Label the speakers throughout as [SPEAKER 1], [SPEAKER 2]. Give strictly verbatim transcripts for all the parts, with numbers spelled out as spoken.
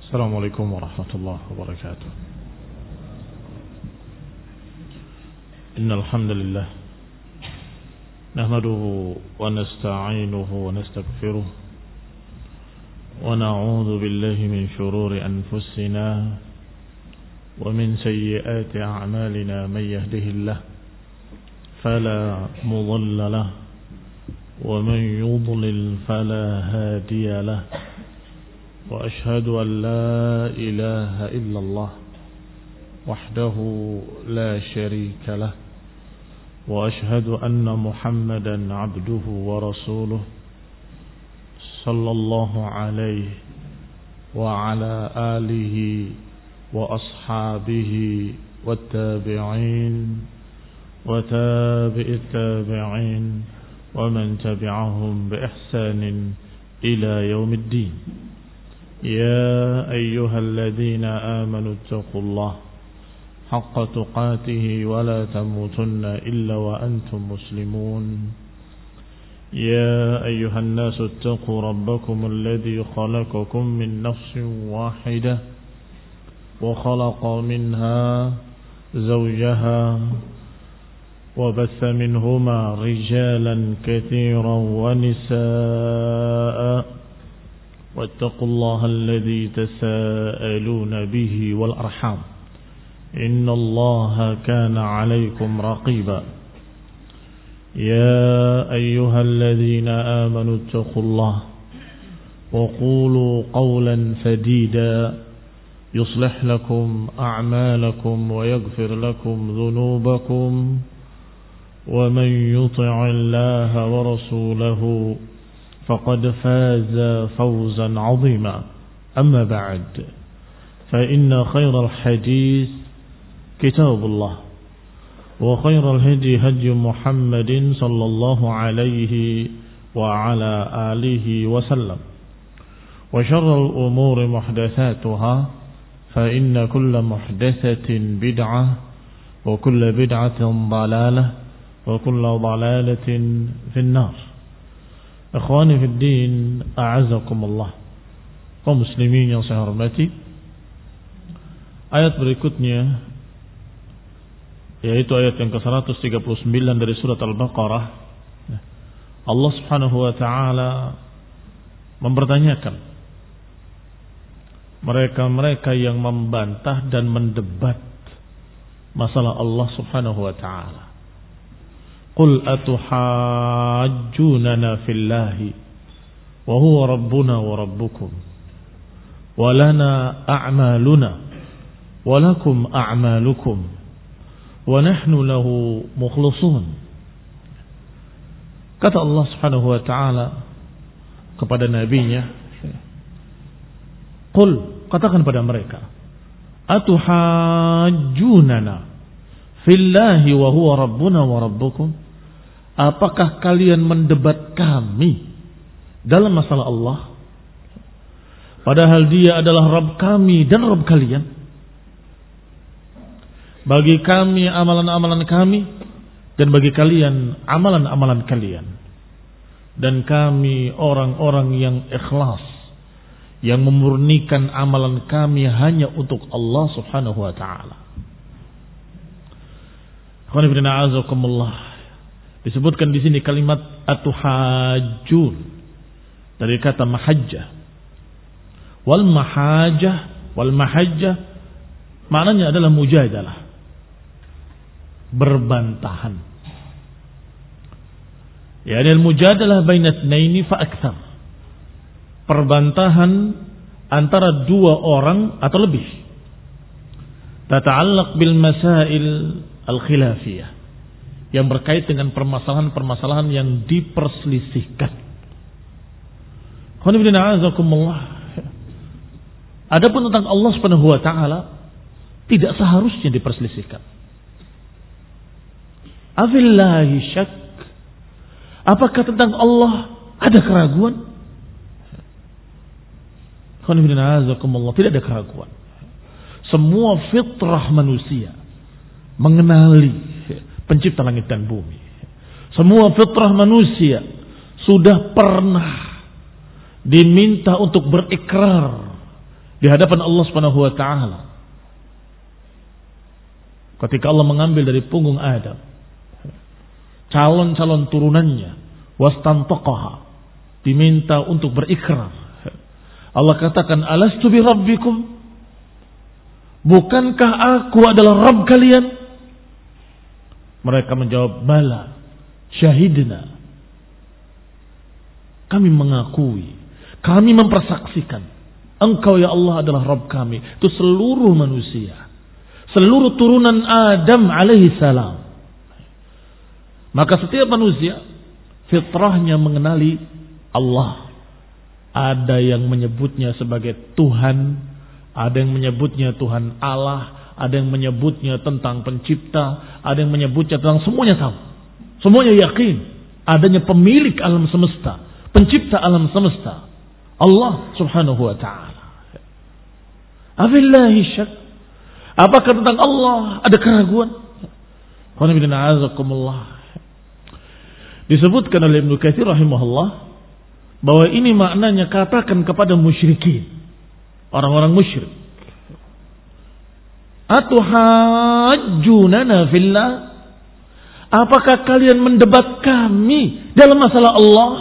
[SPEAKER 1] Assalamualaikum warahmatullahi wabarakatuh. Innal hamdalillah nahmaduhu wa nasta'inuhu wa nastaghfiruh wa na'udzu billahi min shururi anfusina wa min sayyiati a'malina may yahdihillahu fala mudilla lahu wa man yudlil fala hadiya lahu. وأشهد أن لا إله إلا الله وحده لا شريك له وأشهد أن محمدا عبده ورسوله صلى الله عليه وعلى آله وأصحابه والتابعين وتابع التابعين ومن تبعهم بإحسان إلى يوم الدين. يا أيها الذين آمنوا اتقوا الله حق تقاته ولا تموتن إلا وأنتم مسلمون. يا أيها الناس اتقوا ربكم الذي خلقكم من نفس واحدة وخلق منها زوجها وبث منهما رجالا كثيرا ونساء واتقوا الله الذي تساءلون به والأرحام إن الله كان عليكم رقيبا. يا أيها الذين آمنوا اتقوا الله وقولوا قولا سديدا يصلح لكم أعمالكم ويغفر لكم ذنوبكم ومن يطع الله ورسوله فقد فاز فوزا عظيما. أما بعد فإن خير الحديث كتاب الله وخير الهدي هدي محمد صلى الله عليه وعلى آله وسلم وشر الأمور محدثاتها فإن كل محدثة بدعة وكل بدعة ضلالة وكل ضلالة في النار. Ikhwani fi din, a'azakumullah. Kaum muslimin yang saya hormati, ayat berikutnya yaitu ayat yang ke seratus tiga puluh sembilan dari surat Al-Baqarah. Allah Subhanahu wa taala mempertanyakan mereka-mereka yang membantah dan mendebat masalah Allah Subhanahu wa taala. Qul atuhajjunana fillahi wa huwa rabbuna wa rabbukum wa lana a'maluna wa lakum a'malukum wa nahnu lahu mukhlisun. Kata Allah Subhanahu wa taala kepada nabinya, Qul, katakan pada mereka, atuhajjunana fillahi wa huwa rabbuna wa rabbukum. Apakah kalian mendebat kami dalam masalah Allah, padahal Dia adalah Rabb kami dan Rabb kalian? Bagi kami amalan-amalan kami dan bagi kalian amalan-amalan kalian. Dan kami orang-orang yang ikhlas, yang memurnikan amalan kami hanya untuk Allah Subhanahu wa taala. Disebutkan di sini kalimat atuhajjun dari kata mahajjah. Wal mahajjah, wal mahajjah maknanya adalah mujadalah, berbantahan. Ya, al mujadalah baina tsnaini fa aktsar. Perbantahan antara dua orang atau lebih. Tata'allaq bil masail al khilafiyah, yang berkait dengan permasalahan-permasalahan yang diperselisihkan. Adapun tentang Allah Subhanahu wa taala tidak seharusnya diperselisihkan. Afillahi syak? Apakah tentang Allah ada keraguan? Tidak ada keraguan. Semua fitrah manusia mengenali Pencipta langit dan bumi. Semua fitrah manusia sudah pernah diminta untuk berikrar di hadapan Allah Subhanahu wa taala. Ketika Allah mengambil dari punggung Adam calon-calon turunannya, wastantaqaha, diminta untuk berikrar. Allah katakan, alastu bi rabbikum? Bukankah aku adalah Rabb kalian? Mereka menjawab, bala, syahidna. Kami mengakui, kami mempersaksikan, engkau ya Allah adalah Rabb kami. Itu seluruh manusia, seluruh turunan Adam alaihi salam. Maka setiap manusia fitrahnya mengenali Allah. Ada yang menyebutnya sebagai Tuhan, ada yang menyebutnya Tuhan Allah, ada yang menyebutnya tentang pencipta, ada yang menyebutnya tentang semuanya tahu. Semuanya yakin adanya pemilik alam semesta, pencipta alam semesta, Allah Subhanahu wa taala. Abillahi syak. Apakah tentang Allah ada keraguan? Disebutkan oleh Ibnu Katsir rahimahullah bahwa ini maknanya katakan kepada musyrikin, orang-orang musyrik, atuhajjunana fillah? Apakah kalian mendebat kami dalam masalah Allah?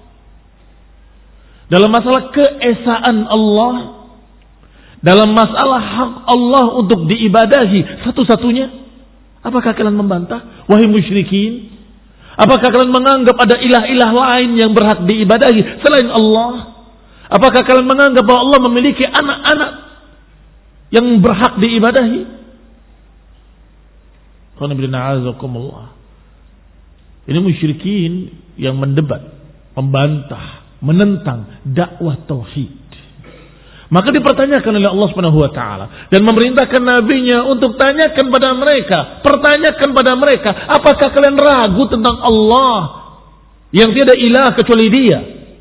[SPEAKER 1] Dalam masalah keesaan Allah? Dalam masalah hak Allah untuk diibadahi satu-satunya? Apakah kalian membantah? Wahai musyrikin, apakah kalian menganggap ada ilah-ilah lain yang berhak diibadahi selain Allah? Apakah kalian menganggap bahwa Allah memiliki anak-anak yang berhak diibadahi? Ini musyrikin yang mendebat, membantah, menentang dakwah tauhid. Maka dipertanyakan oleh Allah Subhanahu wa taala dan memerintahkan nabinya untuk tanyakan pada mereka, pertanyakan pada mereka, apakah kalian ragu tentang Allah yang tiada ilah kecuali Dia?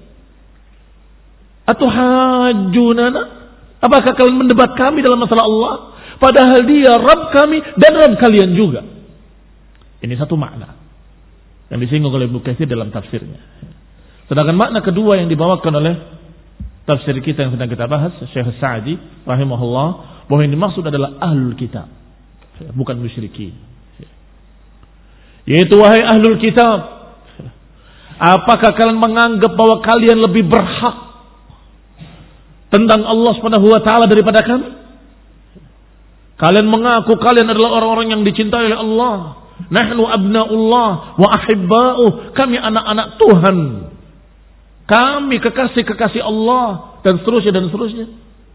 [SPEAKER 1] Atuhajjunana? Apakah kalian mendebat kami dalam masalah Allah padahal Dia Rabb kami dan Rabb kalian juga? Ini satu makna yang disinggung oleh Ibnu Katsir dalam tafsirnya. Sedangkan makna kedua yang dibawakan oleh tafsir kita yang sedang kita bahas, Syekh Sa'di rahimahullah, bahwa yang dimaksud adalah ahlul kitab, bukan musyrikin. Yaitu, wahai ahlul kitab, apakah kalian menganggap bahwa kalian lebih berhak tentang Allah Subhanahu wa taala daripada kami? Kalian mengaku kalian adalah orang-orang yang dicintai oleh Allah. Nahnu abnaullah wa ahibba'uh, kami anak-anak Tuhan, kami kekasih-kekasih Allah, dan seterusnya dan seterusnya.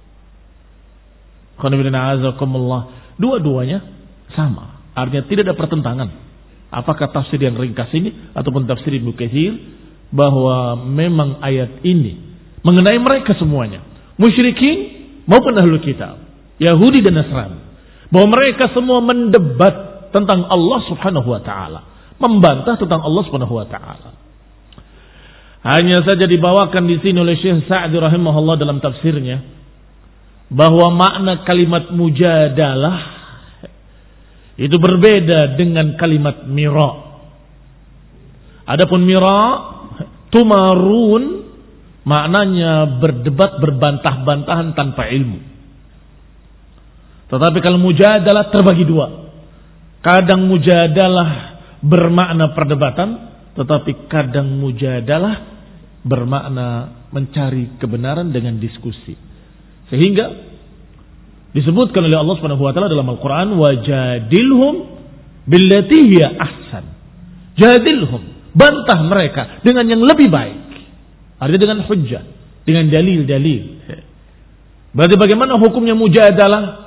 [SPEAKER 1] Dua-duanya sama, artinya tidak ada pertentangan. Apakah tafsir yang ringkas ini ataupun tafsir Ibnu Katsir, bahwa memang ayat ini mengenai mereka semuanya, musyrikin maupun ahlul kitab, Yahudi dan Nasrani, bahwa mereka semua mendebat tentang Allah Subhanahu wa taala, membantah tentang Allah Subhanahu wa taala. Hanya saja dibawakan di sini oleh Syekh Sa'di rahimahullah dalam tafsirnya bahwa makna kalimat mujadalah itu berbeda dengan kalimat mira. Adapun mira, tumarun, maknanya berdebat, berbantah-bantahan tanpa ilmu. Tetapi kalau mujadalah terbagi dua. Kadang mujadalah bermakna perdebatan, tetapi kadang mujadalah bermakna mencari kebenaran dengan diskusi. Sehingga disebutkan oleh Allah Subhanahu wa taala dalam Al-Qur'an, wajadilhum billati hiya ahsan. Jadilhum, bantah mereka dengan yang lebih baik. Artinya dengan hujjah, dengan dalil-dalil. Berarti bagaimana hukumnya mujadalah?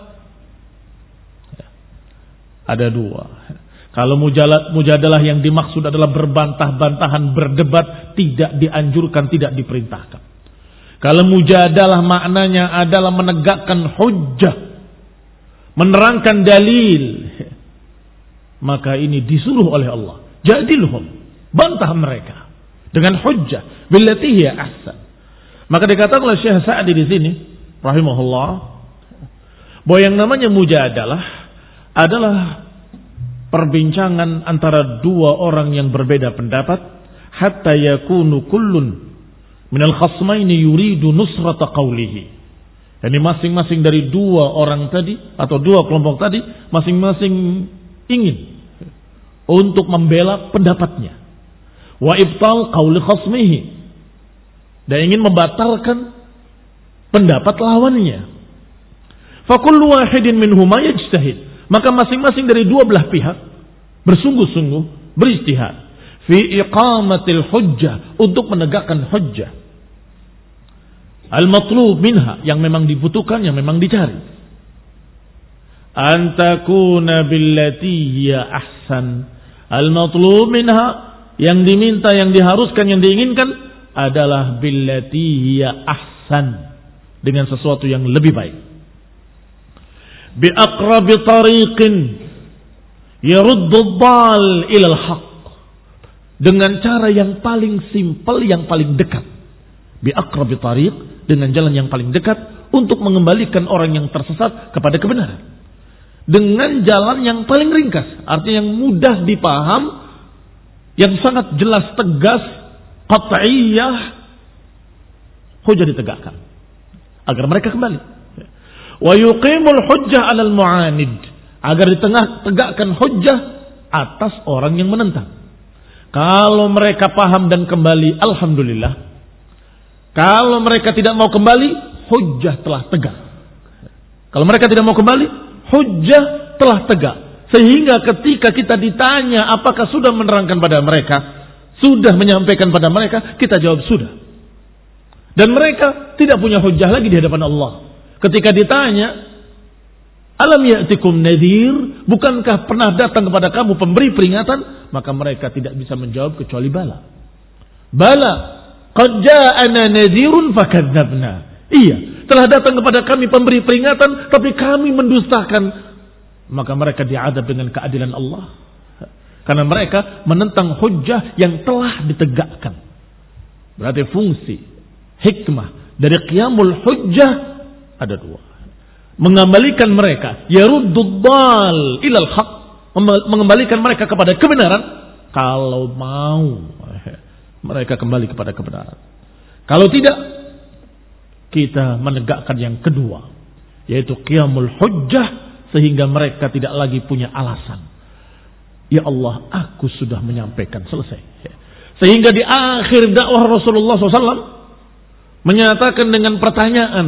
[SPEAKER 1] Ada dua. Kalau mujalah, mujadalah yang dimaksud adalah berbantah-bantahan, berdebat, tidak dianjurkan, tidak diperintahkan. Kalau mujadalah maknanya adalah menegakkan hujjah, menerangkan dalil, maka ini disuruh oleh Allah. Jadilhum, bantah mereka dengan hujjah, billati hiya ahsan. Maka dikatakan oleh Syekh Sa'di di sini rahimahullah bahwa yang namanya mujadalah adalah perbincangan antara dua orang yang berbeda pendapat, hatta yakunu kullun minal khasmaini yuridu nusrata qawlihi, Jadi masing-masing dari dua orang tadi atau dua kelompok tadi masing-masing ingin untuk membela pendapatnya. Wa ibtal qauli khasmihi. Dan ingin membatalkan pendapat lawannya. Fa kullu wahidin minhuma yajtahid. Maka masing-masing dari dua belah pihak bersungguh-sungguh beristihad fi iqamatil hujjah, untuk menegakkan hujjah. Al-matlub minha, yang memang dibutuhkan, yang memang dicari. Antakuna billati hiya ahsan. Al-matlub minha, yang diminta, yang diharuskan, yang diinginkan adalah billati hiya ahsan, dengan sesuatu yang lebih baik. Bi aqrabi tariqin yaruddu ad-dal ila al-haq, dengan cara yang paling simpel, yang paling dekat. Bi aqrabi tariq, dengan jalan yang paling dekat untuk mengembalikan orang yang tersesat kepada kebenaran. Dengan jalan yang paling ringkas, artinya yang mudah dipaham, yang sangat jelas, tegas, qat'iyah, hujjah ditegakkan agar mereka kembali. Wa yuqimul hujjah 'alal mu'anid, agar di tengah tegakkan hujjah atas orang yang menentang. Kalau mereka paham dan kembali, alhamdulillah. Kalau mereka tidak mau kembali, hujjah telah tegak. Kalau mereka tidak mau kembali, hujjah telah tegak. Sehingga ketika kita ditanya apakah sudah menerangkan pada mereka, sudah menyampaikan pada mereka, kita jawab sudah. Dan mereka tidak punya hujjah lagi di hadapan Allah. Ketika ditanya, alam ya'tikum nadhir, bukankah pernah datang kepada kamu pemberi peringatan? Maka mereka tidak bisa menjawab kecuali bala. Bala. Qad ja'ana nadhirun fakadzabna. Iya, telah datang kepada kami pemberi peringatan, tapi kami mendustakan. Maka mereka diadab dengan keadilan Allah. Karena mereka menentang hujjah yang telah ditegakkan. Berarti fungsi, hikmah dari qiyamul hujjah ada dua. Mengembalikan mereka, yaruddud dal ilal haq, mengembalikan mereka kepada kebenaran. Kalau mau mereka kembali kepada kebenaran. Kalau tidak, kita menegakkan yang kedua, yaitu qiyamul hujjah, sehingga mereka tidak lagi punya alasan. Ya Allah, aku sudah menyampaikan, selesai. Sehingga di akhir dakwah Rasulullah shallallahu alaihi wasallam menyatakan dengan pertanyaan,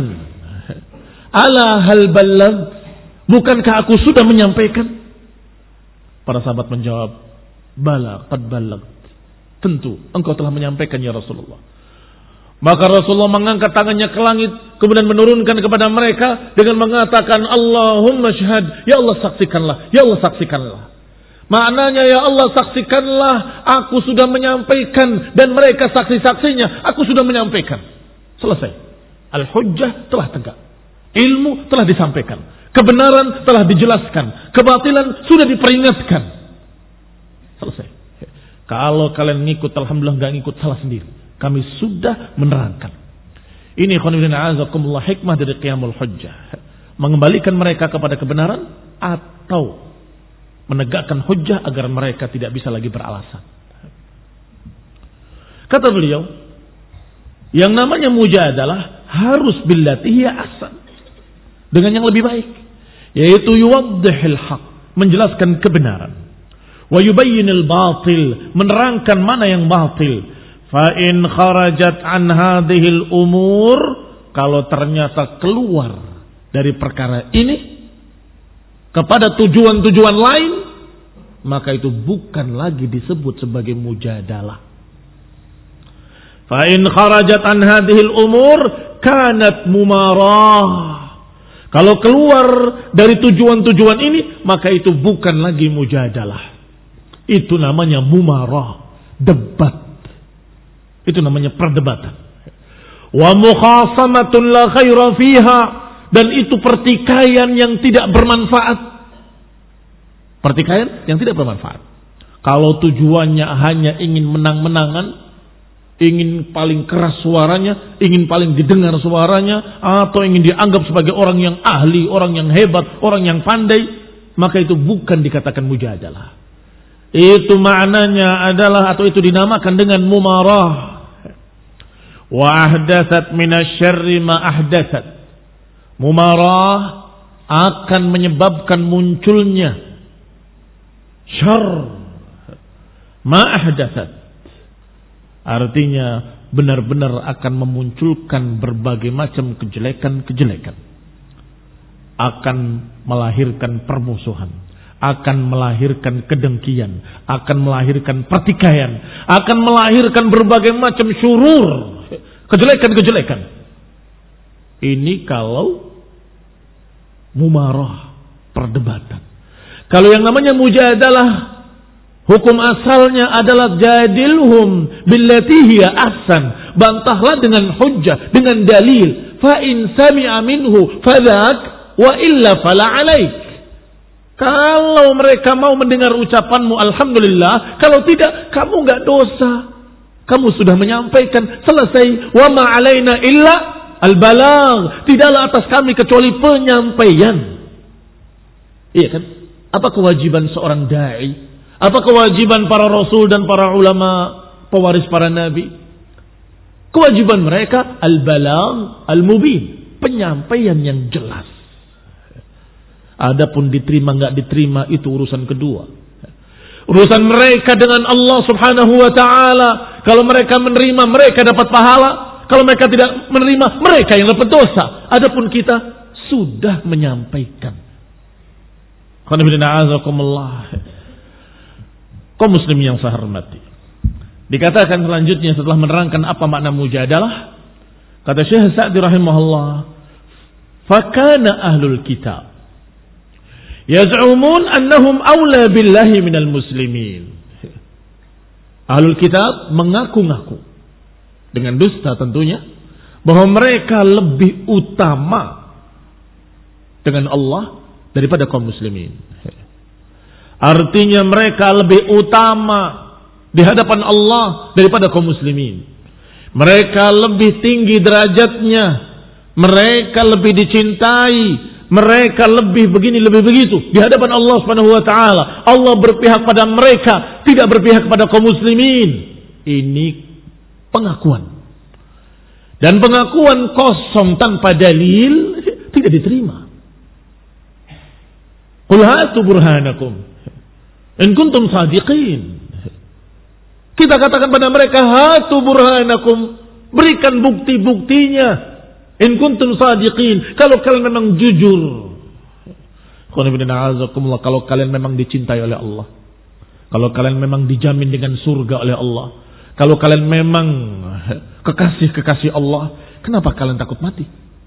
[SPEAKER 1] ala hal balagh, bukankah aku sudah menyampaikan? Para sahabat menjawab, bala qad balagh, tentu engkau telah menyampaikan ya Rasulullah. Maka Rasulullah mengangkat tangannya ke langit, kemudian menurunkan kepada mereka dengan mengatakan, Allahumma syahad, ya Allah saksikanlah, ya Allah saksikanlah. Maknanya, ya Allah saksikanlah, aku sudah menyampaikan, dan mereka saksi-saksinya, aku sudah menyampaikan. Selesai. Al-hujjah telah tegak. Ilmu telah disampaikan. Kebenaran telah dijelaskan. Kebatilan sudah diperingatkan. Selesai. Kalau kalian ngikut, alhamdulillah, nggak ngikut, salah sendiri. Kami sudah menerangkan. Ini khonibina azakumullah, hikmah dari qiyamul hujjah. Mengembalikan mereka kepada kebenaran atau menegakkan hujjah agar mereka tidak bisa lagi beralasan. Kata beliau, yang namanya mujadalah harus billati hiya ahsan, dengan yang lebih baik, yaitu yuwaddihil haq, menjelaskan kebenaran. Wa yubayyinil batil, menerangkan mana yang batil. Fa in kharajat an hadhil umur, kalau ternyata keluar dari perkara ini kepada tujuan-tujuan lain, maka itu bukan lagi disebut sebagai mujadalah. Fa in kharajat an hadhil umur kanat mumarah. Kalau keluar dari tujuan-tujuan ini, maka itu bukan lagi mujadalah. Itu namanya mumarah, debat. Itu namanya perdebatan. Wa mukhasamatun la khaira fiha, dan itu pertikaian yang tidak bermanfaat. Pertikaian yang tidak bermanfaat. Kalau tujuannya hanya ingin menang-menangan, ingin paling keras suaranya, ingin paling didengar suaranya, atau ingin dianggap sebagai orang yang ahli, orang yang hebat, orang yang pandai, maka itu bukan dikatakan mujadalah. Itu maknanya adalah, atau itu dinamakan dengan mumarah. Wa ahdatsat minasyarri ma ahdatsat. Mumarah akan menyebabkan munculnya syarr ma ahdatsat. Artinya benar-benar akan memunculkan berbagai macam kejelekan-kejelekan. Akan melahirkan permusuhan, akan melahirkan kedengkian, akan melahirkan pertikaian, akan melahirkan berbagai macam syurur, kejelekan-kejelekan. Ini kalau mumarah, perdebatan. Kalau yang namanya mujadalah, hukum asalnya adalah jadilhum billati hiya ahsan. Bantahlah dengan hujjah, dengan dalil. Fa in sami'a minhu fadzak wa illa fala alaik. Kalau mereka mau mendengar ucapanmu, alhamdulillah. Kalau tidak, kamu enggak dosa. Kamu sudah menyampaikan, selesai. Wa ma alaina illa al-balagh. Tidaklah atas kami kecuali penyampaian. Iya kan? Apa kewajiban seorang da'i? Apa kewajiban para rasul dan para ulama pewaris para nabi? Kewajiban mereka al-balagh al-mubin, penyampaian yang jelas. Adapun diterima enggak diterima itu urusan kedua. Urusan mereka dengan Allah Subhanahu wa taala. Kalau mereka menerima, mereka dapat pahala. Kalau mereka tidak menerima, mereka yang dapat dosa. Adapun kita sudah menyampaikan. Kaum muslimin yang saya hormati, dikatakan selanjutnya setelah menerangkan apa makna mujadalah, kata Syekh Sa'di rahimahullah, fakana ahlul kitab yaz'umun annahum awla billahi minal muslimin. Ahlul kitab mengaku-ngaku dengan dusta tentunya bahwa mereka lebih utama dengan Allah daripada kaum muslimin. Artinya mereka lebih utama di hadapan Allah daripada kaum muslimin. Mereka lebih tinggi derajatnya. Mereka lebih dicintai. Mereka lebih begini, lebih begitu di hadapan Allah Subhanahu wa taala. Allah berpihak pada mereka, tidak berpihak pada kaum muslimin. Ini pengakuan. Dan pengakuan kosong tanpa dalil tidak diterima. Qul hatu burhanakum in kuntum sadiqin. Kita katakan pada mereka, hatu burhanakum, berikan bukti-buktinya in kuntum sadiqin, kalau kalian memang jujur. Kalau kalian memang dicintai oleh Allah, kalau kalian memang dijamin dengan surga oleh Allah, kalau kalian memang kekasih-kekasih Allah, kenapa kalian takut mati?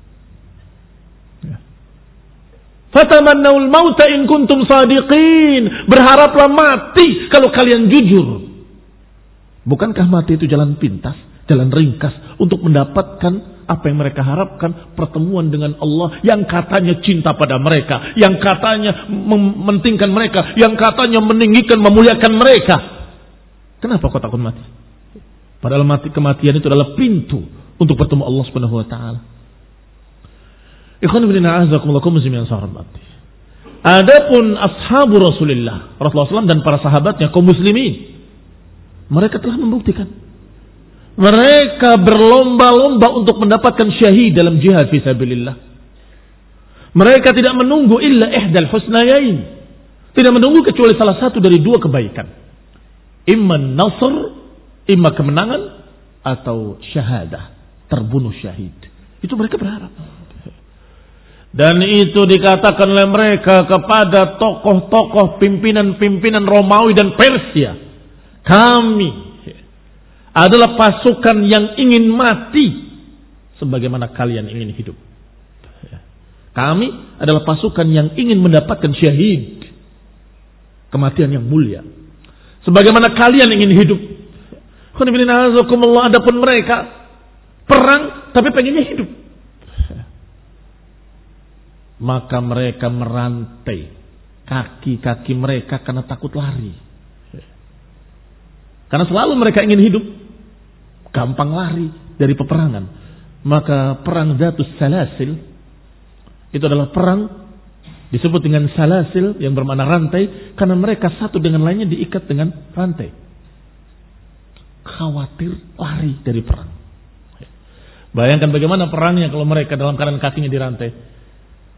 [SPEAKER 1] Fatamannaul mauta in kuntum sadiqin. Berharaplah mati kalau kalian jujur. Bukankah mati itu jalan pintas, jalan ringkas untuk mendapatkan apa yang mereka harapkan, pertemuan dengan Allah yang katanya cinta pada mereka, yang katanya mementingkan mereka, yang katanya meninggikan, memuliakan mereka. Kenapa kau takut mati? Padahal mati, kematian itu adalah pintu untuk bertemu Allah Subhanahu wa taala. Ikhwan fillah a'azakumullah muslimin sahabat. Adapun ashabu Rasulullah Rasulullah sallallahu alaihi wasallam dan para sahabatnya kaum muslimin, mereka telah membuktikan. Mereka berlomba-lomba untuk mendapatkan syahid dalam jihad fi sabilillah. Mereka tidak menunggu illa ihdal husnayain. Tidak menunggu kecuali salah satu dari dua kebaikan. Imma nasr, imma kemenangan, atau syahadah, terbunuh syahid. Itu mereka berharap. Dan itu dikatakan oleh mereka kepada tokoh-tokoh pimpinan-pimpinan Romawi dan Persia. Kami adalah pasukan yang ingin mati sebagaimana kalian ingin hidup. Kami adalah pasukan yang ingin mendapatkan syahid, kematian yang mulia, sebagaimana kalian ingin hidup. Adapun mereka perang tapi pengennya hidup. Maka mereka merantai kaki-kaki mereka karena takut lari. Karena selalu mereka ingin hidup, gampang lari dari peperangan. Maka perang Zatus Salasil itu adalah perang disebut dengan salasil yang bermakna rantai, karena mereka satu dengan lainnya diikat dengan rantai. Khawatir lari dari perang. Bayangkan bagaimana perangnya kalau mereka dalam keadaan kakinya dirantai.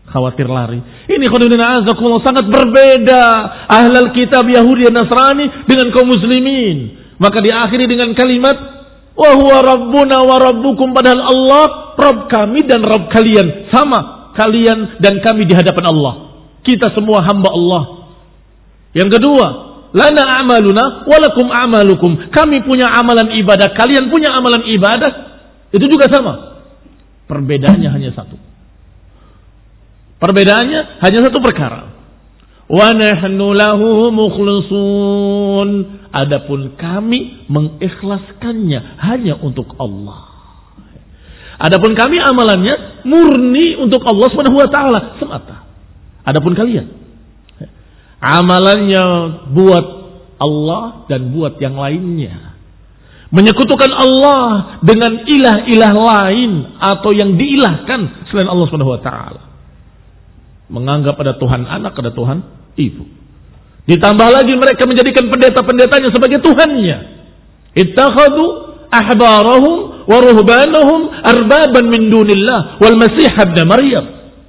[SPEAKER 1] Khawatir lari. Ini khonudina azakumullah sangat berbeda. Ahlul kitab Yahudi dan Nasrani dengan kaum muslimin. Maka diakhiri dengan kalimat wa huwa rabbuna wa rabbukum, padahal Allah Rabb kami dan Rabb kalian. Sama, kalian dan kami di hadapan Allah. Kita semua hamba Allah. Yang kedua, lana a'maluna walakum a'malukum. Kami punya amalan ibadah, kalian punya amalan ibadah. Itu juga sama. Perbedaannya hanya satu. Perbedaannya hanya satu perkara. Wa nahnu lahu mukhlisun. Adapun kami mengikhlaskannya hanya untuk Allah. Adapun kami amalannya murni untuk Allah Subhanahu wa taala semata. Adapun kalian amalannya buat Allah dan buat yang lainnya. Menyekutukan Allah dengan ilah-ilah lain atau yang diilahkan selain Allah Subhanahu wa taala. Menganggap ada Tuhan anak, ada Tuhan ibu. Ditambah lagi mereka menjadikan pendeta-pendetanya sebagai Tuhannya. Ittakhadhu ahbarahum wa ruhbanahum arbaban min dunillah wal masih ibn Maryam.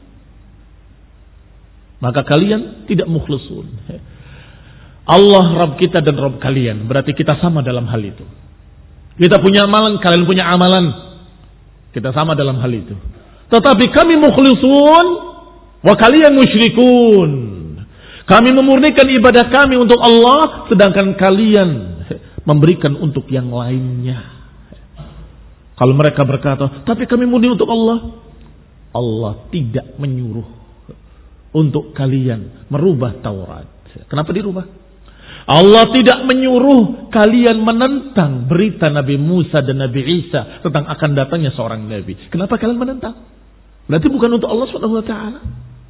[SPEAKER 1] Maka kalian tidak mukhlisun. Allah Rabb kita dan Rabb kalian. Berarti kita sama dalam hal itu. Kita punya amalan, kalian punya amalan. Kita sama dalam hal itu. Tetapi kami mukhlisun wa kalian musyrikun. Kami memurnikan ibadah kami untuk Allah, sedangkan kalian memberikan untuk yang lainnya. Kalau mereka berkata, tapi kami murni untuk Allah. Allah tidak menyuruh untuk kalian merubah Taurat. Kenapa dirubah? Allah tidak menyuruh kalian menentang berita Nabi Musa dan Nabi Isa tentang akan datangnya seorang Nabi. Kenapa kalian menentang? Berarti bukan untuk Allah subhanahu wa taala.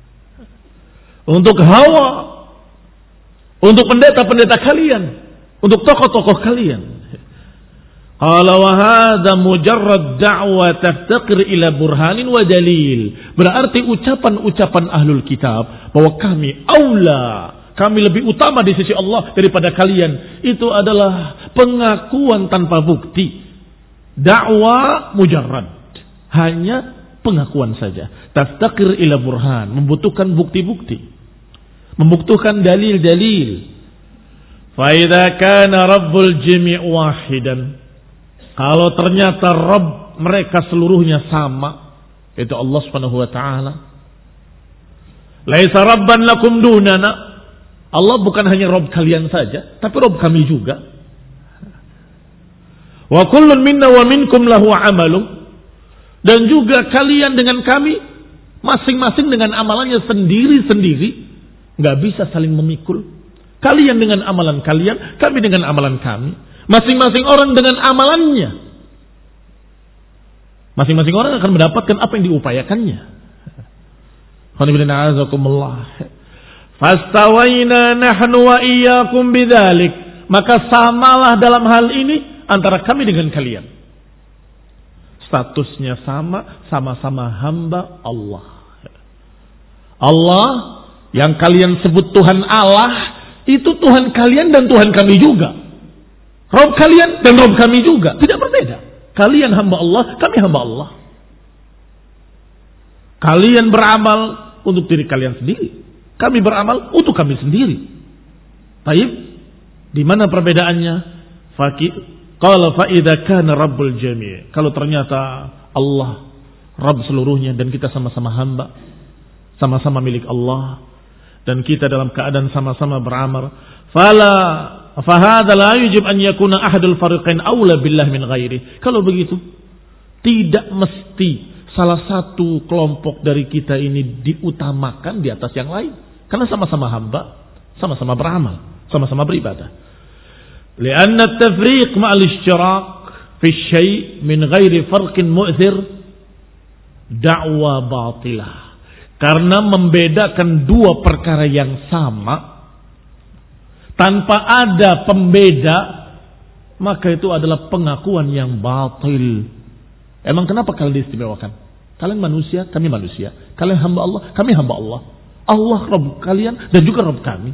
[SPEAKER 1] Untuk hawa, untuk pendeta-pendeta kalian, untuk tokoh-tokoh kalian. Qala wa hadza mujarrad da'wa taftaqir ila burhanin wa dalil. Berarti ucapan-ucapan ahlul kitab bahwa kami aula, kami lebih utama di sisi Allah daripada kalian, itu adalah pengakuan tanpa bukti. Da'wa mujarrad, hanya pengakuan saja. Taftaqir ila burhan, membutuhkan bukti-bukti. Membutuhkan dalil-dalil. Fa idza kana rabbul jami' wahidan, kalau ternyata Rabb mereka seluruhnya sama, itu Allah Subhanahu wa taala. Laisa rabban lakum dunana, Allah bukan hanya Rabb kalian saja, tapi Rabb kami juga. Wa kullun minna wa minkum lahu amalun, dan juga kalian dengan kami masing-masing dengan amalannya sendiri-sendiri. Gak bisa saling memikul. Kalian dengan amalan kalian, kami dengan amalan kami. Masing-masing orang dengan amalannya. Masing-masing orang akan mendapatkan apa yang diupayakannya. Fastawaina nahnu wa iyyakum bidzalik. Maka samalah dalam hal ini antara kami dengan kalian. Statusnya sama, sama-sama hamba Allah. Allah yang kalian sebut Tuhan Allah, itu Tuhan kalian dan Tuhan kami juga. Rabb kalian dan Rabb kami juga. Tidak berbeda. Kalian hamba Allah, kami hamba Allah. Kalian beramal untuk diri kalian sendiri. Kami beramal untuk kami sendiri. Baik, di mana perbedaannya? Faqih qala fa idza kana rabbul jami'. Kalau ternyata Allah Rabb seluruhnya dan kita sama-sama hamba, sama-sama milik Allah, dan kita dalam keadaan sama-sama beramal, fala fahadha la yujib an yakuna ahadul fariqain aula billah min ghairi. Kalau begitu, tidak mesti salah satu kelompok dari kita ini diutamakan di atas yang lain, karena sama-sama hamba, sama-sama beramal, sama-sama beribadah. Lianna at-tafriq ma'al ishtirak fi syai' min ghairi farqin mu'thir da'wa batilah. Karena membedakan dua perkara yang sama tanpa ada pembeda, maka itu adalah pengakuan yang batil. Emang kenapa kalian diistimewakan? Kalian manusia, kami manusia. Kalian hamba Allah, kami hamba Allah. Allah Rabb kalian dan juga Rabb kami.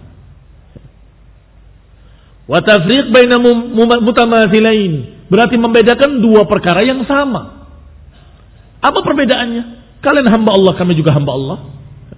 [SPEAKER 1] Wa tafriq baina mutamathilain, berarti membedakan dua perkara yang sama. Apa perbedaannya? Kalian hamba Allah, kami juga hamba Allah.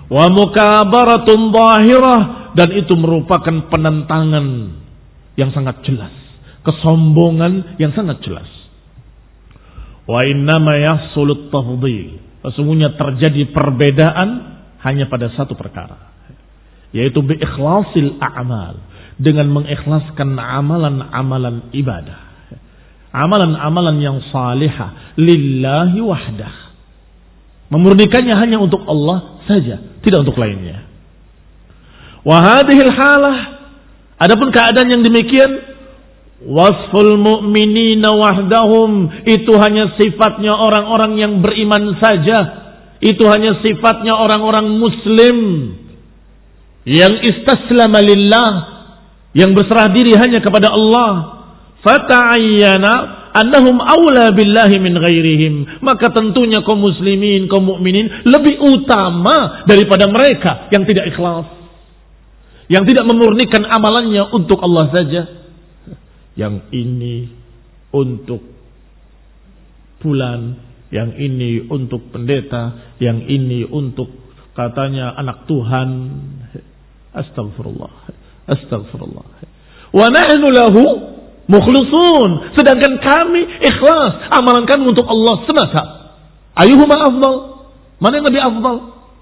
[SPEAKER 1] Wa mukabaratun zahirah, dan itu merupakan penentangan yang sangat jelas, kesombongan yang sangat jelas. Wa innama yahsulut tafdhil, sesungguhnya terjadi perbedaan hanya pada satu perkara, yaitu bi ikhlasil a'mal, dengan mengikhlaskan amalan-amalan ibadah, amalan-amalan yang salihah lillahi wahdah, memurnikannya hanya untuk Allah saja, tidak untuk lainnya. Wa hadhil halah, adapun keadaan yang demikian, wasful mu'minina wahdahum, itu hanya sifatnya orang-orang yang beriman saja, itu hanya sifatnya orang-orang muslim yang istaslama lillah, yang berserah diri hanya kepada Allah. Fata'ayyana annahum awla billahi min ghairihim, maka tentunya kaum muslimin, kaum mukminin lebih utama daripada mereka yang tidak ikhlas, yang tidak memurnikan amalannya untuk Allah saja. Yang ini untuk fulan, yang ini untuk pendeta, yang ini untuk katanya anak Tuhan. Astagfirullah, astagfirullah. Wa nahnu lahu mukhlisun, sedangkan kami ikhlas, amalan kami untuk Allah semata. Ayuhuma afdal, mana yang lebih afdal?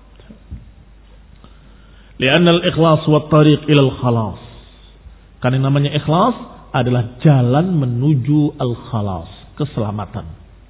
[SPEAKER 1] Lianna al-ikhlas wa tariq ila al-khalas, karena yang namanya ikhlas adalah jalan menuju al-khalas, keselamatan.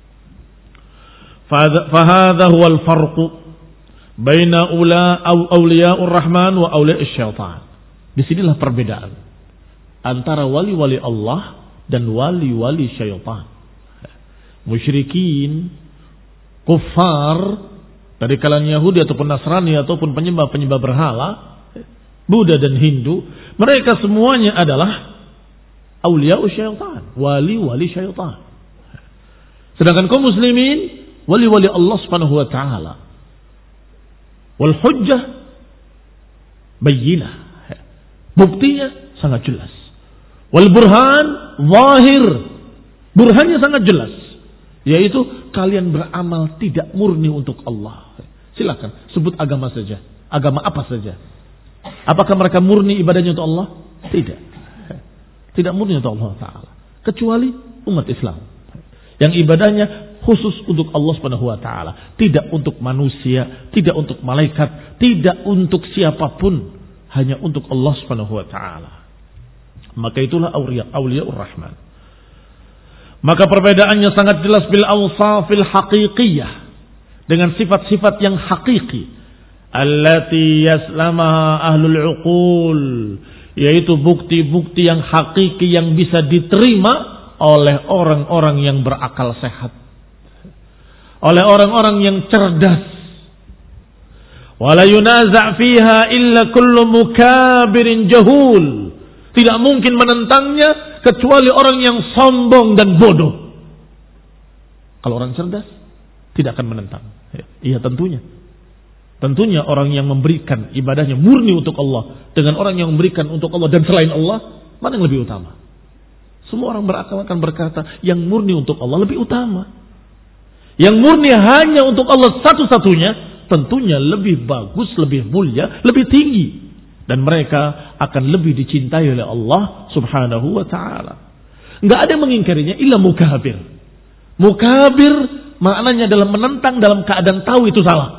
[SPEAKER 1] Fahadha huwa al-farqu baina ula awliya'ur rahman wa awliya'is syaitan. Disinilah perbedaan antara wali-wali Allah dan wali-wali syaitan. Musyrikin, kufar dari kalangan Yahudi ataupun Nasrani ataupun penyembah-penyembah berhala, Buddha dan Hindu, mereka semuanya adalah awliya'u syaitan, wali-wali syaitan. Sedangkan kaum muslimin wali-wali Allah Subhanahu wa taala. Wal hujjah bayyinah, buktinya sangat jelas. Wal burhan zahir, burhannya sangat jelas, yaitu kalian beramal tidak murni untuk Allah. Silakan sebut agama saja, agama apa saja. Apakah mereka murni ibadahnya untuk Allah? Tidak. Tidak murni untuk Allah Ta'ala, kecuali umat Islam yang ibadahnya khusus untuk Allah Subhanahu wa Ta'ala, tidak untuk manusia, tidak untuk malaikat, tidak untuk siapapun, hanya untuk Allah Subhanahu wa Ta'ala. Maka itulah awliya awliyaur rahman. Maka perbedaannya sangat jelas bil awsafil haqiqiyah, dengan sifat-sifat yang hakiki, allati yaslamaha ahlul uqul, yaitu bukti-bukti yang hakiki yang bisa diterima oleh orang-orang yang berakal sehat, oleh orang-orang yang cerdas. Wala yunaza' fiha illa kullu mukabirin jahul, tidak mungkin menentangnya kecuali orang yang sombong dan bodoh. Kalau orang cerdas tidak akan menentang. Iya tentunya. Tentunya orang yang memberikan ibadahnya murni untuk Allah dengan orang yang memberikan untuk Allah dan selain Allah, mana yang lebih utama? Semua orang berakal akan berkata yang murni untuk Allah lebih utama. Yang murni hanya untuk Allah satu-satunya tentunya lebih bagus, lebih mulia, lebih tinggi, dan mereka akan lebih dicintai oleh Allah Subhanahu wa taala. Enggak ada yang mengingkarinya illa mukabir. Mukabir maknanya adalah menentang dalam keadaan tahu itu salah.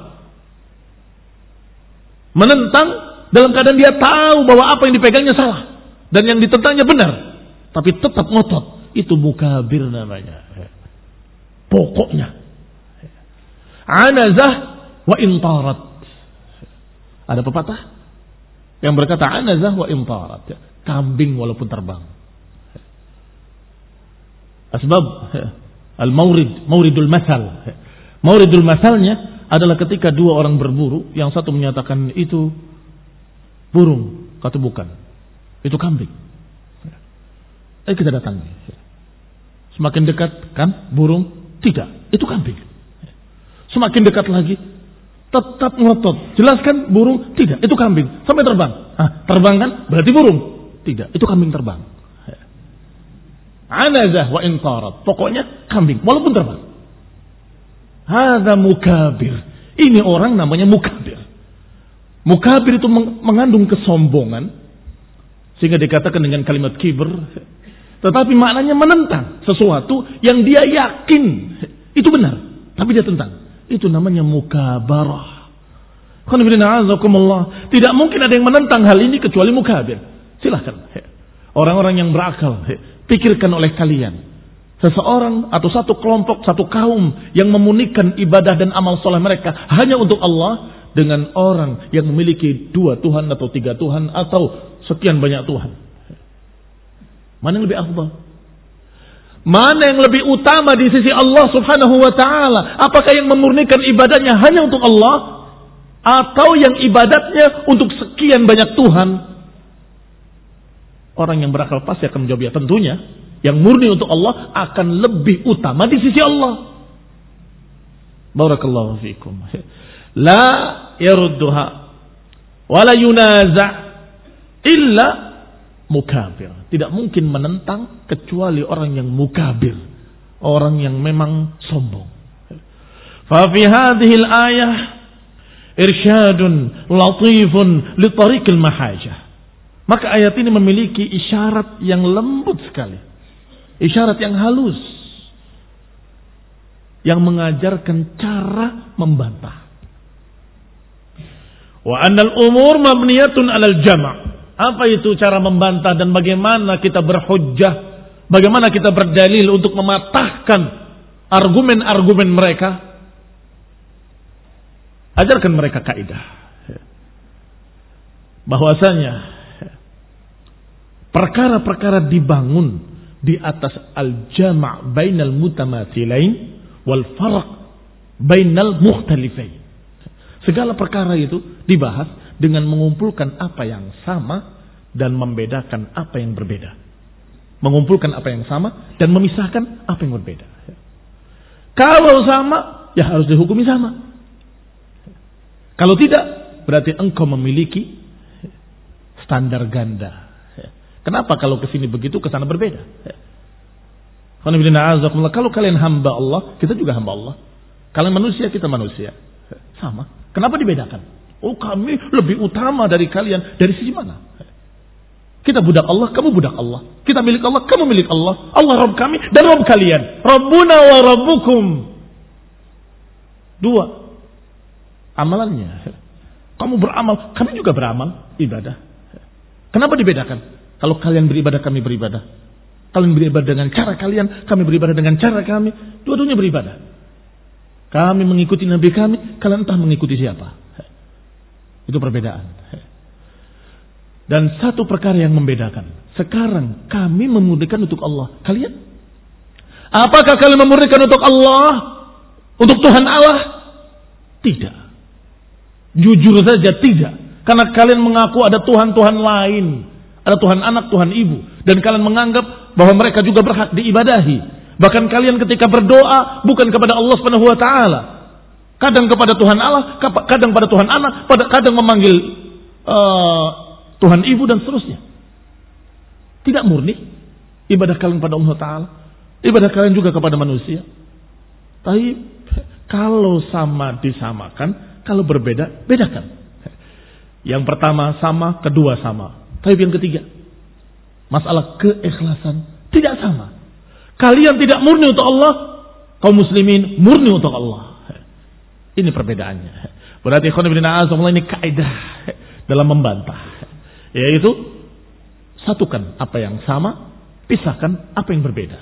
[SPEAKER 1] Menentang dalam keadaan dia tahu bahwa apa yang dipegangnya salah dan yang ditentangnya benar, tapi tetap ngotot. Itu mukabir namanya. Pokoknya anazah wa intarat. Ada pepatah yang berkata anazah wa intarat, kambing walaupun terbang. Asbab al-maurid, mauridul masal. Mauridul masalnya adalah ketika dua orang berburu, yang satu menyatakan itu burung, kata bukan, itu kambing. Eh kita datangi. Semakin dekat kan burung, tidak, itu kambing. Semakin dekat lagi, tetap ngotot, jelaskan burung, tidak, itu kambing. Sampai terbang. Ah, terbang kan berarti burung, tidak, itu kambing terbang. Anazah wa intarat, pokoknya kambing walaupun terbang. Hadza mukabir. Ini orang namanya mukabir. Mukabir itu mengandung kesombongan, sehingga dikatakan dengan kalimat kibr. Tetapi maknanya menentang sesuatu yang dia yakin itu benar, tapi dia tentang. Itu namanya mukabarah. Tidak mungkin ada yang menentang hal ini kecuali mukabir. Silahkan orang-orang yang berakal, pikirkan oleh kalian, seseorang atau satu kelompok, satu kaum yang memunikan ibadah dan amal soleh mereka hanya untuk Allah, dengan orang yang memiliki dua Tuhan atau tiga Tuhan atau sekian banyak Tuhan. Mana yang lebih afdal? Mana yang lebih utama di sisi Allah Subhanahu wa taala? Apakah yang memurnikan ibadahnya hanya untuk Allah atau yang ibadatnya untuk sekian banyak Tuhan? Orang yang berakal pasti akan menjawab ya, tentunya yang murni untuk Allah akan lebih utama di sisi Allah. Barakallahu fiikum. La yarudduha wa la yunaza' illa mukabir. Tidak mungkin menentang kecuali orang yang mukabir, orang yang memang sombong. Fa fi hadhihi al-ayah irsyadun latifun li tariqil mahajah. Maka ayat ini memiliki isyarat yang lembut sekali, isyarat yang halus, yang mengajarkan cara membantah. Wa annal umur mabniyatun 'alal jama'. Apa itu cara membantah dan bagaimana kita berhujjah, bagaimana kita berdalil untuk mematahkan argumen-argumen mereka? Ajarkan mereka kaidah bahwasanya perkara-perkara dibangun di atas al-jama' bainal mutamathilain wal farq bainal mukhtalifain. Segala perkara itu dibahas dengan mengumpulkan apa yang sama dan membedakan apa yang berbeda. Mengumpulkan apa yang sama dan memisahkan apa yang berbeda. Kalau sama, ya harus dihukumi sama. Kalau tidak, berarti engkau memiliki standar ganda. Kenapa kalau kesini begitu, kesana berbeda? Kalau kalian hamba Allah, kita juga hamba Allah. Kalian manusia, kita manusia. Sama. Kenapa dibedakan? Oh, kami lebih utama dari kalian. Dari sisi mana? Kita budak Allah, kamu budak Allah. Kita milik Allah, kamu milik Allah. Allah Rabb kami dan Rabb kalian. Rabbuna wa Rabbukum. Dua amalannya. Kamu beramal, kami juga beramal, ibadah. Kenapa dibedakan? Kalau kalian beribadah, kami beribadah. Kalian beribadah dengan cara kalian, kami beribadah dengan cara kami. Dua-duanya beribadah. Kami mengikuti Nabi kami, kalian entah mengikuti siapa. Itu perbedaan. Dan satu perkara yang membedakan. Sekarang kami memurnikan untuk Allah. Kalian? Apakah kalian memurnikan untuk Allah? Untuk Tuhan Allah? Tidak. Jujur saja tidak. Karena kalian mengaku ada Tuhan-Tuhan lain. Ada Tuhan anak, Tuhan ibu. Dan kalian menganggap bahwa mereka juga berhak diibadahi. Bahkan kalian ketika berdoa bukan kepada Allah Subhanahu wa taala. Kadang kepada Tuhan Allah, kadang pada Tuhan anak, kadang memanggil uh, Tuhan ibu dan seterusnya. Tidak murni ibadah kalian pada Allah Ta'ala. Ibadah kalian juga kepada manusia. Tapi kalau sama disamakan, kalau berbeda, bedakan. Yang pertama sama, kedua sama. Tapi yang ketiga, masalah keikhlasan tidak sama. Kalian tidak murni untuk Allah, kaum muslimin murni untuk Allah. Ini perbedaannya. Berarti ini kaidah dalam membantah, yaitu satukan apa yang sama, pisahkan apa yang berbeda.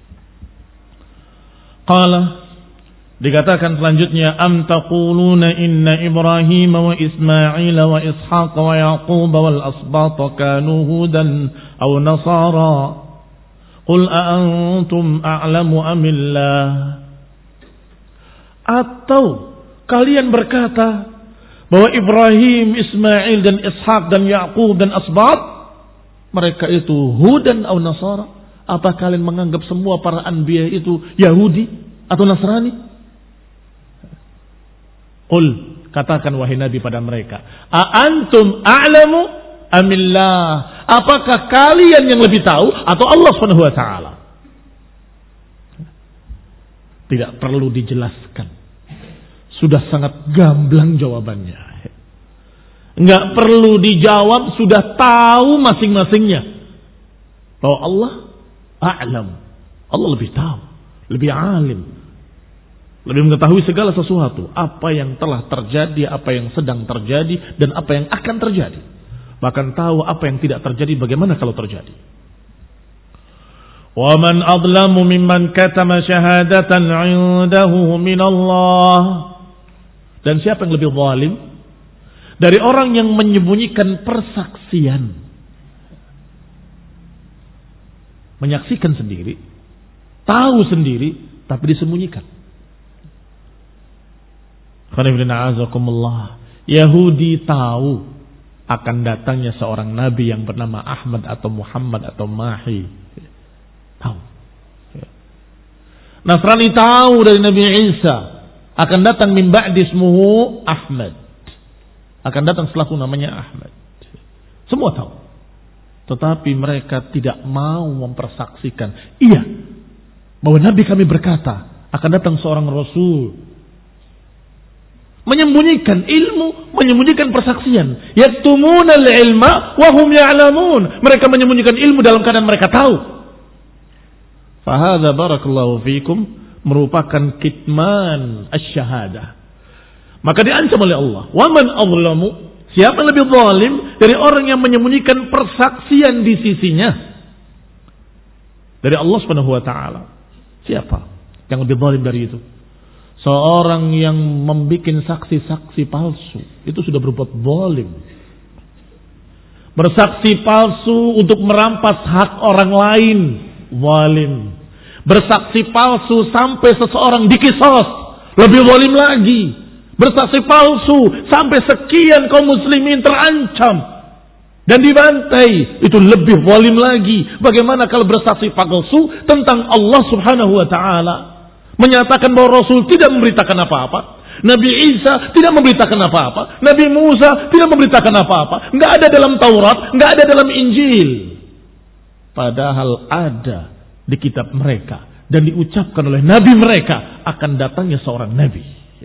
[SPEAKER 1] Qala, dikatakan selanjutnya, am taquluna inna Ibrahim wa Ismail wa Ishaq wa Yaqub wal asbat kanu hudan aw nasara qul a antum a'lamu amillah. Atau kalian berkata bahwa Ibrahim, Ismail dan Ishaq dan Yaqub dan Asbat mereka itu Hudan atau Nasara. Apa kalian menganggap semua para anbiya itu Yahudi atau Nasrani? Qul, katakan wahai Nabi pada mereka, a antum a'lamu amillah. Apakah kalian yang lebih tahu atau Allah Subhanahu wa taala? Tidak perlu dijelaskan. Sudah sangat gamblang jawabannya. Enggak perlu dijawab, sudah tahu masing-masingnya. Bahwa Allah a'lam. Allah lebih tahu, lebih alim, lebih mengetahui segala sesuatu, apa yang telah terjadi, apa yang sedang terjadi, dan apa yang akan terjadi. Bahkan tahu apa yang tidak terjadi, bagaimana kalau terjadi. Wa man adlamu mimman katama syahadatan 'indahu min Allah. Dan siapa yang lebih zalim dari orang yang menyembunyikan persaksian, menyaksikan sendiri, tahu sendiri, tapi disembunyikan. Yahudi tahu akan datangnya seorang nabi yang bernama Ahmad atau Muhammad atau Mahi. Tahu. Nasrani tahu dari Nabi Isa akan datang min ba'di ismuhu Ahmad. Akan datang setelahku namanya Ahmad. Semua tahu. Tetapi mereka tidak mau mempersaksikan. Iya, bahwa Nabi kami berkata akan datang seorang Rasul. Menyembunyikan ilmu, menyembunyikan persaksian. Yaktumuna al-ilma wa hum ya'lamun. Mereka menyembunyikan ilmu dalam keadaan mereka tahu. Fahadha barakallahu fikum merupakan kitman asy-syahadah. Maka diancam oleh Allah. Wa man azlamu, siapa yang lebih zalim dari orang yang menyembunyikan persaksian di sisinya dari Allah Subhanahu wa taala? Siapa yang lebih zalim dari itu? Seorang yang membuat saksi-saksi palsu, itu sudah berbuat zalim. Bersaksi palsu untuk merampas hak orang lain, zalim. Bersaksi palsu sampai seseorang dikisos, lebih zalim lagi. Bersaksi palsu sampai sekian kaum muslimin terancam dan dibantai, itu lebih zalim lagi. Bagaimana kalau bersaksi palsu tentang Allah Subhanahu wa taala? Menyatakan bahwa Rasul tidak memberitakan apa-apa, Nabi Isa tidak memberitakan apa-apa, Nabi Musa tidak memberitakan apa-apa, nggak ada dalam Taurat, nggak ada dalam Injil. Padahal ada di kitab mereka dan diucapkan oleh Nabi mereka akan datangnya seorang Nabi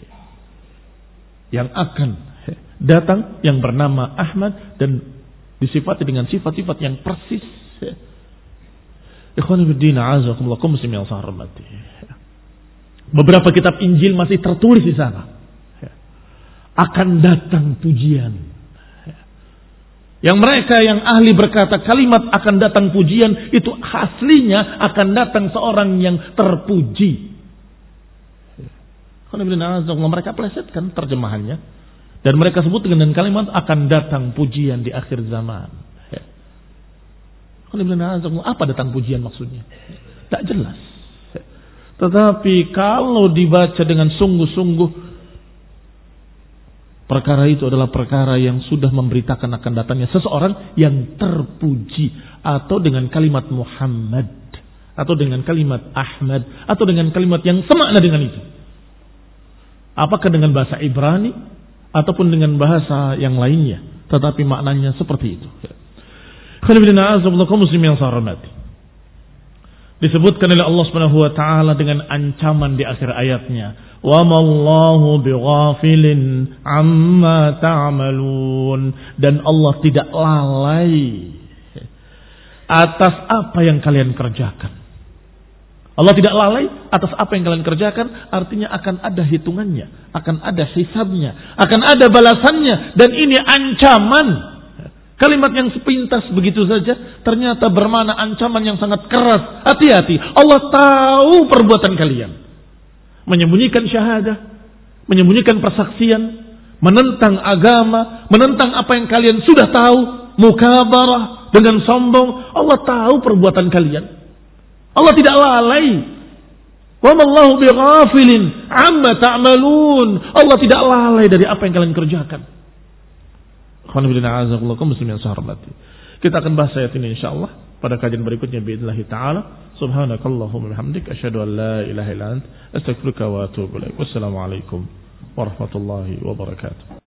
[SPEAKER 1] yang akan datang yang bernama Ahmad dan disifati dengan sifat-sifat yang persis. Ikhwan fillah, azakumullah, kaum muslimin yang saya hormati. Beberapa kitab Injil masih tertulis di sana. Akan datang pujian. Yang mereka yang ahli berkata kalimat akan datang pujian itu aslinya akan datang seorang yang terpuji. Mereka plesetkan terjemahannya dan mereka sebut dengan kalimat akan datang pujian di akhir zaman. Apa datang pujian maksudnya? Tak jelas. Tetapi kalau dibaca dengan sungguh-sungguh, perkara itu adalah perkara yang sudah memberitakan akan datangnya seseorang yang terpuji, atau dengan kalimat Muhammad, atau dengan kalimat Ahmad, atau dengan kalimat yang semakna dengan itu. Apakah dengan bahasa Ibrani ataupun dengan bahasa yang lainnya, tetapi maknanya seperti itu. Muslim yang saya hormati. Disebutkan oleh Allah Subhanahu wa taala dengan ancaman di akhir ayatnya, "Wa mallahu bighafilin amma ta'malun." Dan Allah tidak lalai atas apa yang kalian kerjakan. Allah tidak lalai atas apa yang kalian kerjakan, artinya akan ada hitungannya, akan ada hisabnya, akan ada balasannya, dan ini ancaman. Kalimat yang sepintas begitu saja ternyata bermakna ancaman yang sangat keras. Hati-hati, Allah tahu perbuatan kalian. Menyembunyikan syahadah, menyembunyikan persaksian, menentang agama, menentang apa yang kalian sudah tahu, mukabarah dengan sombong. Allah tahu perbuatan kalian. Allah tidak lalai. Wa mallahu bighafilin amma ta'malun. Allah tidak lalai dari apa yang kalian kerjakan. Kita akan bahas ayat ini insyaallah pada kajian berikutnya biidznillah taala. Subhanakallahumma wa bihamdika asyhadu an la ilaha illa anta astaghfiruka wa atubu ilaik. Wassalamu alaikum warahmatullahi wabarakatuh.